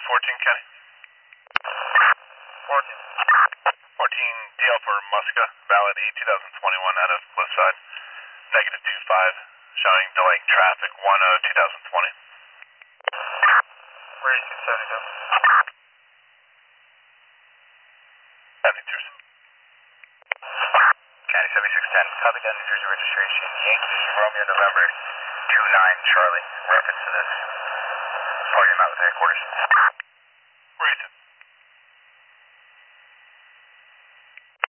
14 County. 14. 14 DL for Muska, valid E 2021 out of Cliffside. Negative 25, showing delaying traffic 10-2020. Where is 272? 72. County 7610, copy that New Jersey registration. Yankee Romeo November 29 Charlie. Reference to this. Party him out with headquarters. Reason.